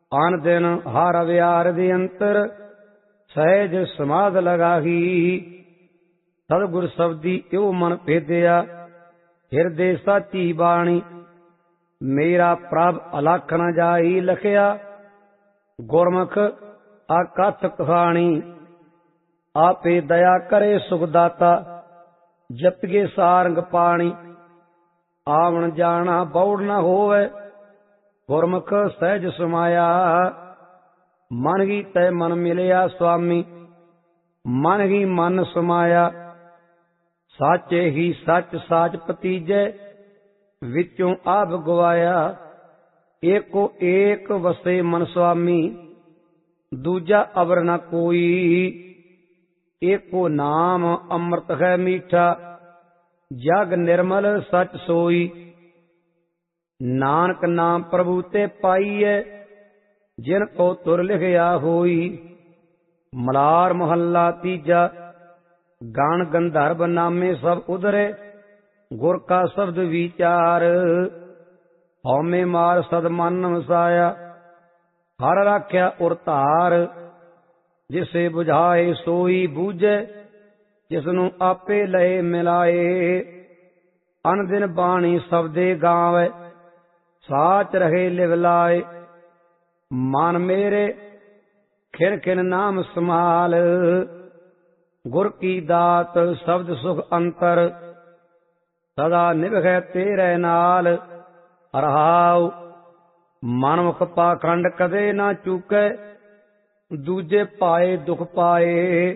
ਆਨ ਦਿਨ ਹਰ ਵਿਆਰ ਦੇ ਅੰਤਰ ਸਹਿਜ ਸਮਾਧ ਲਗਾਹੀ। ਸਤਿਗੁਰ ਸਬਦੀ ਇਉ ਮਨ ਭੇਦਿਆ ਹਿਰਦੇ ਸਾਚੀ ਬਾਣੀ। ਮੇਰਾ ਪ੍ਰਭ ਅਲਖ ਨ ਜਾਈ ਲਖਿਆ ਗੁਰਮੁਖ ਆਕਥ ਕਹਾਣੀ। ਆਪੇ ਦਇਆ ਕਰੇ ਸੁਖ ਦਾਤਾ ਜਪਿਏ ਸਾਰੰਗ ਪਾਣੀ। ਆਵਣ ਜਾਣਾ ਬੌੜ ਨ ਹੋਵੇ ਗੁਰਮੁਖ ਸਹਿਜ ਸਮਾਇਆ। ਮਨ ਹੀ ਤੈ ਮਨ ਮਿਲਿਆ ਸੁਆਮੀ ਮਨ ਹੀ ਮਨ ਸਮਾਇਆ। ਸਾਚੇ ਹੀ ਸੱਚ ਸਾਚ ਪਤੀਜੈ ਵਿੱਚੋਂ ਆਪ ਗਵਾਇਆ। ਏਕੋ ਏਕ ਵਸੇ ਮਨ ਸੁਆਮੀ ਦੂਜਾ ਅਵਰ ਨ ਕੋਈ। ਏਕੋ ਨਾਮ ਅੰਮ੍ਰਿਤ ਹੈ ਮੀਠਾ ਜਗ ਨਿਰਮਲ ਸਚ ਸੋਈ। ਨਾਨਕ ਨਾਮ ਪ੍ਰਭੂ ਤੇ ਪਾਈਐ ਜਿਨ ਕੋ ਤੁਰ ਲਿਖਿਆ ਹੋਈ। ਮਲਾਰ ਮਹੱਲਾ ਤੀਜਾ। ਗਾਣ ਗੰਧਰਵ ਨਾਮੇ ਸਭ ਉਧਰੇ ਗੁਰ ਕਾ ਸ਼ਬਦ ਵਿਚਾਰ। ਹਉਮੈ ਮਾਰ ਸਦ ਮਨ ਵਸਾਇਆ ਹਰ ਰਾਖਿਆ ਉਰ ਧਾਰ। ਜਿਸੇ 부ਝਾਏ ਸੋਈ ਬੂਝੈ ਜਿਸਨੂੰ ਆਪੇ ਲਏ ਮਿਲਾਏ। ਅਨ ਦਿਨ ਬਾਣੀ ਸਬਦੇ ਗਾਵੇ ਸਾਚ ਰਹੇ ਲਿਵ ਲਾਏ। ਮਨ ਮੇਰੇ ਖਿਨ ਖਿਨ ਨਾਮ ਸਮਾਲ ਗੁਰ ਕੀ ਦਾਤ ਸ਼ਬਦ ਸੁਖ ਅੰਤਰ। ਸਦਾ ਨਿਭੈ ਤੇਰੇ ਨਾਲ ਰਹਾਉ। ਮਨਮੁਖ ਪਾਖੰਡ ਕਦੇ ਨਾ ਚੂਕੈ ਦੂਜੇ ਪਾਏ ਦੁਖ ਪਾਏ।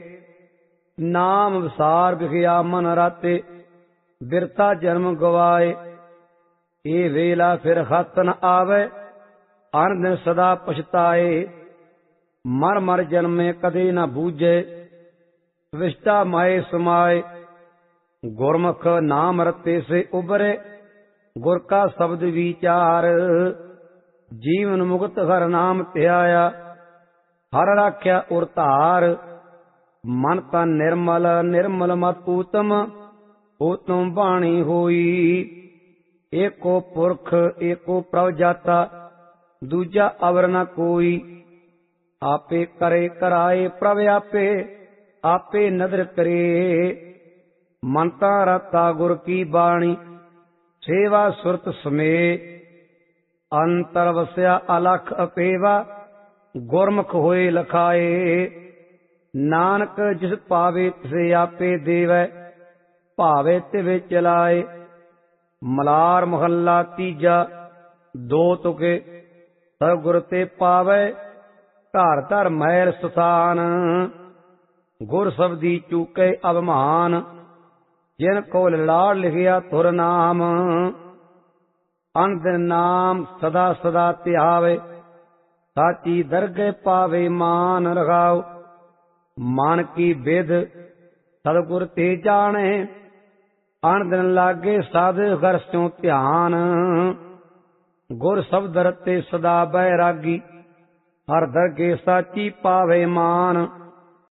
ਨਾਮ ਵਿਸਾਰ ਵਿਖਿਆ ਮਨ ਰਾਤੇ ਬਿਰਤਾ ਜਨਮ ਗਵਾਏ। ਇਹ ਵੇਲਾ ਫਿਰ ਹੱਥ ਨ ਆਵੇ ਅਨ ਦਿਨ ਸਦਾ ਪਛਤਾਏ। ਮਰ ਮਰ ਜਨਮੇ ਕਦੇ ਨਾ ਬੂਝੇ ਵਿਸ਼ਟਾ ਮਾਏ ਸਮਾਏ। ਗੁਰਮੁਖ ਨਾਮ ਰਤੇ ਸੇ ਉਬਰੇ ਗੁਰ ਕਾ ਸ਼ਬਦ ਵਿਚਾਰ। ਜੀਵਨ ਮੁਕਤ ਹਰ ਨਾਮ ਧਿਆਇਆ ਹਰ ਰਾਖਿਆ ਉਰ ਧਾਰ। ਮਨ ਤਨ ਨਿਰਮਲ ਨਿਰਮਲ ਮਤ ਊਤਮ ਊਤਮ ਬਾਣੀ ਹੋਈ। ਏਕੋ ਪੁਰਖ ਏਕੋ ਪ੍ਰਭ ਜਾਤਾ ਦੂਜਾ ਅਵਰ ਨ ਕੋਈ। ਆਪੇ ਕਰੇ ਕਰਾਏ ਪ੍ਰਭ ਆਪੇ ਆਪੇ ਨਦਰ ਕਰੇ। ਮੰਤਾ ਰਤਾ ਗੁਰ ਕੀ ਬਾਣੀ ਸੇਵਾ ਸੁਰਤ ਸਮੇ। ਅੰਤਰ ਵਸਿਆ ਅਲਖ ਅਪੇਵਾ ਗੁਰਮੁਖ ਹੋਏ ਲਖਾਏ। ਨਾਨਕ ਜਿਸ ਪਾਵੇ ਤਿਸੇ ਆਪੇ ਦੇਵੈ ਭਾਵੇ ਤਿਵੇਂ ਚਲਾਏ। ਮਲਾਰ ਮਹੱਲਾ ਤੀਜਾ। ਦੋ ਤੁਕੇ ਸਤਿਗੁਰ ਤੇ ਪਾਵੇ ਘਰ ਧਰ ਮਹਿਲ ਸਥਾਨ। ਗੁਰ ਸਬਦੀ ਚੂਕੇ ਅਭਿਮਾਨ ਜਿਨ ਕੋ ਲਾੜ ਲਿਖਿਆ ਧੁਰ ਨਾਮ। ਅਨ ਦਿਨ ਨਾਮ ਸਦਾ ਸਦਾ ਧਿਆਵੇ ਸਾਚੀ ਦਰਗਹਿ ਪਾਵੇ ਮਾਨ ਰਖਾਉ। ਮਨ ਕੀ ਬਿਧ ਸਤਿਗੁਰ ਤੇ ਜਾਣੇ ਅਨ ਦਿਨ ਲਾਗੇ ਸਾਧ ਘਰ ਸਿਉ ਧਿਆਨ। ਗੁਰ ਸ਼ਬਦ ਰਤੇ ਸਦਾ ਬੈਰਾਗੀ ਹਰ ਦਰਗਹਿ ਸਾਚੀ ਪਾਵੇ ਮਾਨ।